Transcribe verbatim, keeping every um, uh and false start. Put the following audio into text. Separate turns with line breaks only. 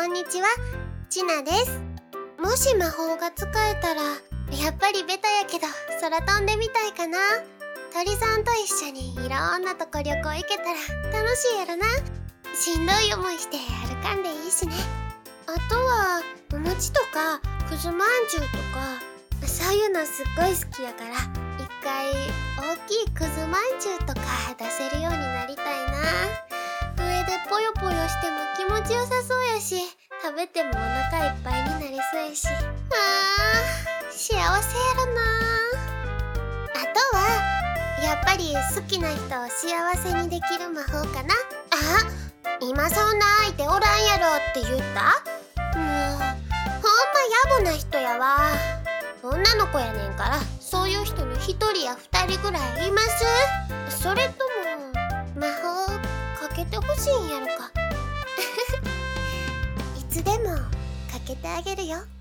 んにちは、ちなです。もし魔法が使えたら、やっぱりベタやけど空飛んでみたいかな。鳥さんと一緒にいろんなとこ旅行行けたら楽しいやろな。しんどい思いして歩かんでいいしね。あとはお餅とかくずまんじゅうとかそういうのすっごい好きやから、一回大きいくずまんじゅうとか出せるようになりたいな。上でぽよぽよしても気持ちよさそうやし、食べてもお腹いっぱいになりそうやし、あー幸せやろな。あとはやっぱり好きな人を幸せにできる魔法かな。あ、今そんな相手おらんやろって言った？もうほんま野暮な人やわ。女の子やねんから、そういう人に一人や二人ぐらいいます？それとも魔法かけてほしいんやろか。いつでもかけてあげるよ。